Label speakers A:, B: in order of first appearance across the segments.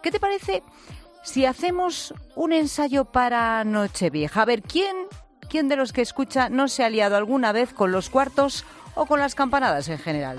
A: ¿Qué te parece si hacemos un ensayo para Nochevieja? A ver, ¿quién de los que escucha no se ha liado alguna vez con los cuartos o con las campanadas en general?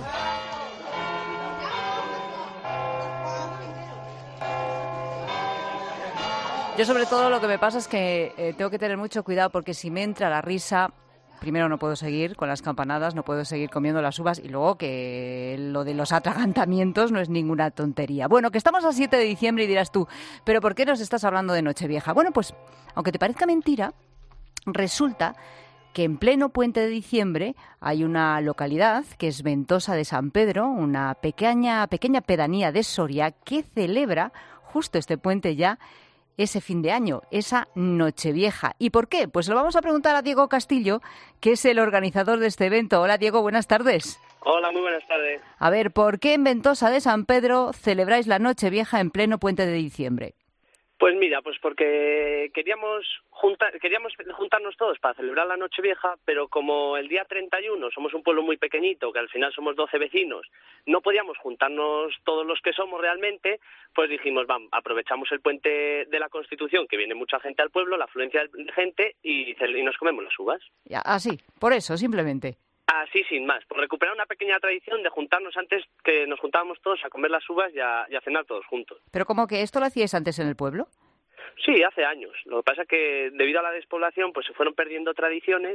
A: Yo sobre todo lo que me pasa es que tengo que tener mucho cuidado porque si me entra la risa, primero no puedo seguir con las campanadas, no puedo seguir comiendo las uvas y luego que lo de los atragantamientos no es ninguna tontería. Bueno, que estamos a 7 de diciembre y dirás tú, ¿pero por qué nos estás hablando de Nochevieja? Bueno, pues aunque te parezca mentira, resulta que en pleno puente de diciembre hay una localidad que es Ventosa de San Pedro, una pequeña pedanía de Soria que celebra justo este puente ya ese fin de año, esa Nochevieja. ¿Y por qué? Pues lo vamos a preguntar a Diego Castillo, que es el organizador de este evento. Hola Diego, buenas tardes.
B: Hola, muy buenas tardes.
A: A ver, ¿por qué en Ventosa de San Pedro celebráis la Nochevieja en pleno puente de diciembre?
B: Pues mira, pues porque queríamos juntarnos todos para celebrar la Nochevieja, pero como el día 31 somos un pueblo muy pequeñito, que al final somos 12 vecinos, no podíamos juntarnos todos los que somos realmente, pues dijimos, vamos, aprovechamos el puente de la Constitución, que viene mucha gente al pueblo, la afluencia de gente, y nos comemos las uvas.
A: Así, por eso, simplemente.
B: Así, sin más, por recuperar una pequeña tradición de juntarnos antes, que nos juntábamos todos a comer las uvas y a cenar todos juntos.
A: ¿Pero cómo que esto lo hacíais antes en el pueblo?
B: Sí, hace años. Lo que pasa es que debido a la despoblación pues se fueron perdiendo tradiciones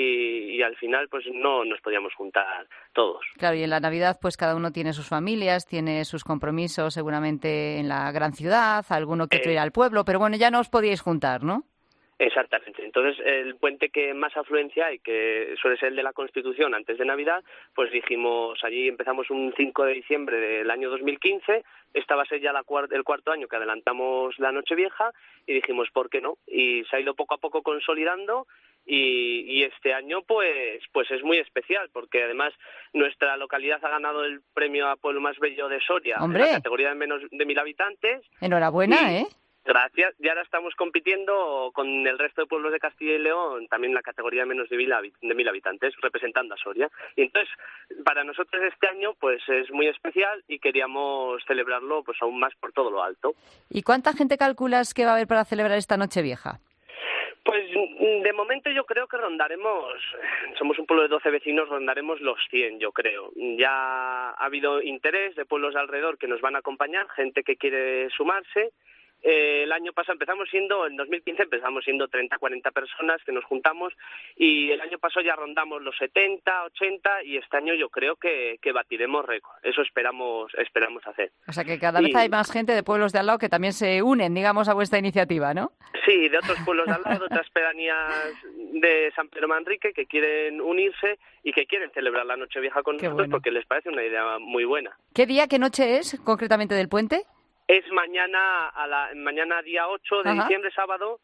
B: y al final pues no nos podíamos juntar todos.
A: Claro, y en la Navidad pues cada uno tiene sus familias, tiene sus compromisos seguramente en la gran ciudad, alguno que otro ir al pueblo, pero bueno, ya no os podíais juntar, ¿no?
B: Exactamente. Entonces, el puente que más afluencia hay, que suele ser el de la Constitución antes de Navidad, pues dijimos, allí empezamos un 5 de diciembre del año 2015, esta va a ser ya el cuarto año que adelantamos la Nochevieja, y dijimos, ¿por qué no? Y se ha ido poco a poco consolidando, y este año pues es muy especial, porque además nuestra localidad ha ganado el premio a Pueblo Más Bello de Soria,
A: ¡hombre!,
B: en la categoría de menos de 1.000 habitantes.
A: Enhorabuena, ¿eh?
B: Gracias. Y ahora estamos compitiendo con el resto de pueblos de Castilla y León, también en la categoría de menos de 1.000 habitantes, representando a Soria. Y entonces, para nosotros este año pues es muy especial y queríamos celebrarlo pues aún más por todo lo alto.
A: ¿Y cuánta gente calculas que va a haber para celebrar esta Nochevieja?
B: Pues de momento yo creo que somos un pueblo de 12 vecinos, rondaremos los 100, yo creo. Ya ha habido interés de pueblos de alrededor que nos van a acompañar, gente que quiere sumarse. El año pasado en 2015 empezamos siendo 30, 40 personas que nos juntamos, y el año pasado ya rondamos los 70, 80, y este año yo creo que batiremos récord. Eso esperamos hacer.
A: O sea que cada vez hay más gente de pueblos de al lado que también se unen, digamos, a vuestra iniciativa, ¿no?
B: Sí, de otros pueblos de al lado, de otras pedanías de San Pedro Manrique que quieren unirse y que quieren celebrar la Nochevieja con nosotros, bueno, porque les parece una idea muy buena.
A: ¿Qué día, qué noche es concretamente del puente?
B: Es mañana día 8 de diciembre, sábado.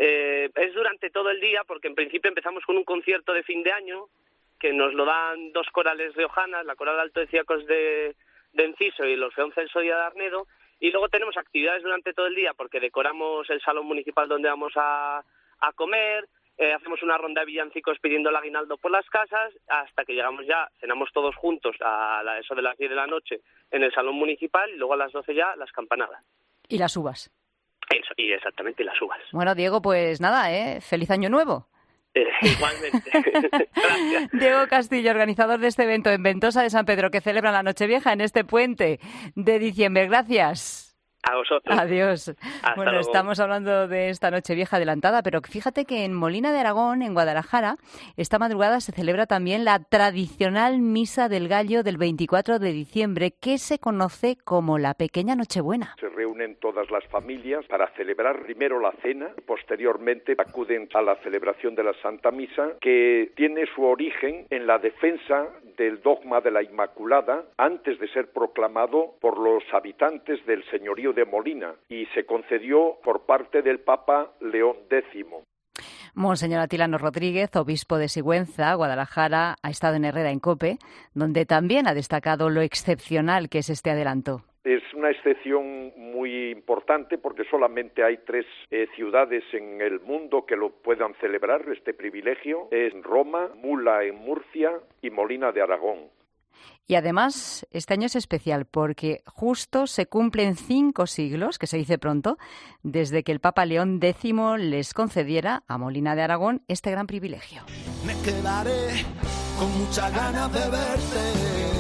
B: Es durante todo el día, porque en principio empezamos con un concierto de fin de año, que nos lo dan dos corales riojanas, la Coral Alto de Cíacos de Enciso y el Orfeón Celso Díaz de Arnedo, y luego tenemos actividades durante todo el día, porque decoramos el salón municipal donde vamos a comer, hacemos una ronda de villancicos pidiendo el aguinaldo por las casas, hasta que llegamos ya, cenamos todos juntos a eso de las 10 de la noche en el salón municipal, y luego a las 12 ya las campanadas.
A: ¿Y las uvas?
B: Eso, y exactamente, las uvas.
A: Bueno, Diego, pues nada, feliz año nuevo.
B: Igualmente. Gracias.
A: Diego Castillo, organizador de este evento en Ventosa de San Pedro, que celebra la Nochevieja en este puente de diciembre. Gracias.
B: A vosotros.
A: Adiós.
B: Hasta
A: bueno,
B: luego.
A: Estamos hablando de esta Nochevieja adelantada, pero fíjate que en Molina de Aragón, en Guadalajara, esta madrugada se celebra también la tradicional Misa del Gallo del 24 de diciembre, que se conoce como la Pequeña Nochebuena.
C: Se reúnen todas las familias para celebrar primero la cena, posteriormente acuden a la celebración de la Santa Misa, que tiene su origen en la defensa del dogma de la Inmaculada antes de ser proclamado por los habitantes del señorío de Molina, y se concedió por parte del Papa León X.
A: Monseñor Atilano Rodríguez, obispo de Sigüenza, Guadalajara, ha estado en Herrera en COPE, donde también ha destacado lo excepcional que es este adelanto.
C: Es una excepción muy importante porque solamente hay 3 ciudades en el mundo que lo puedan celebrar, este privilegio. Es Roma, Mula en Murcia y Molina de Aragón.
A: Y además, este año es especial porque justo se cumplen 5 siglos, que se dice pronto, desde que el Papa León X les concediera a Molina de Aragón este gran privilegio.
D: Me quedaré con muchas ganas de verte.